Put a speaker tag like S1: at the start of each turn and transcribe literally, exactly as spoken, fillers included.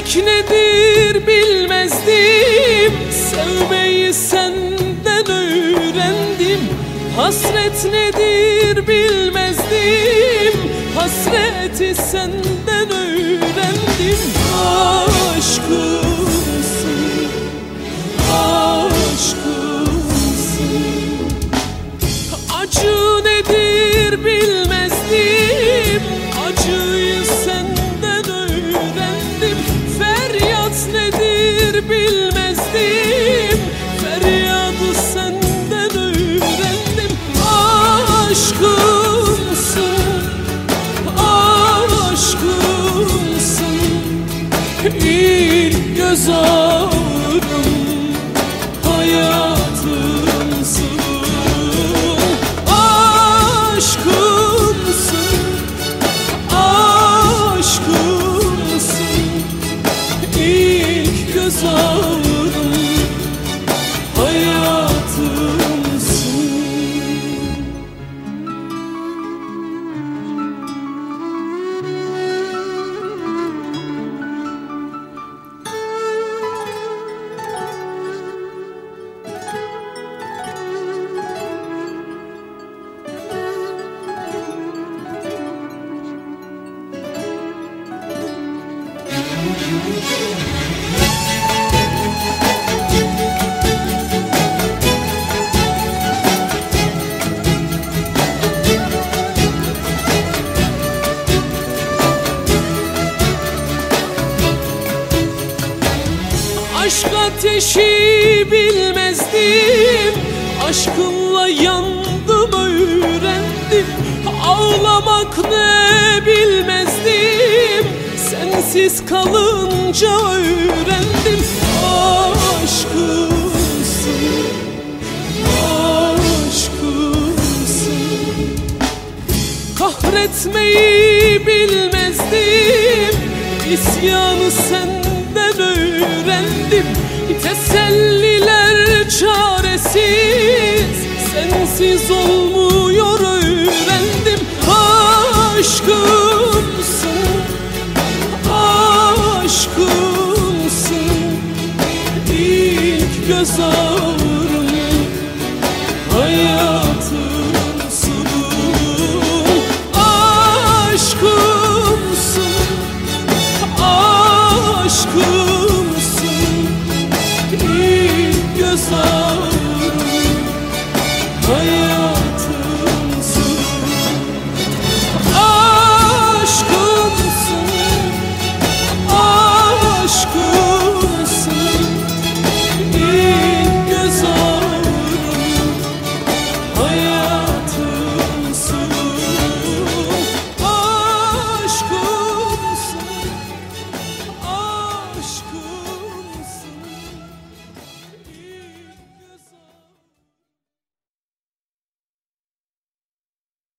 S1: Sevmek nedir bilmezdim, sevmeyi senden öğrendim. Hasret nedir bilmezdim, hasreti senden öğrendim. Aşkımsın, aşkımsın. Acı nedir bilmezdim, acıyı senden öğrendim. Feryat nedir bilmezdim, feryadı senden öğrendim. Aşkımsın, aşkımsın. İlk göz ağrım, hayatımsın. Aşkımsın, aşkımsın. İlk göz ağrım, hayatımsın. Aşk ateşi bilmezdim, aşkınla yandım öğrendim. Ağlamak ne bilmezdim, sensiz kalınca öğrendim. Aşkımsın, aşkımsın. Kahretmeyi bilmezdim, isyanı senden öğrendim. Teselliler çaresiz, sensiz ol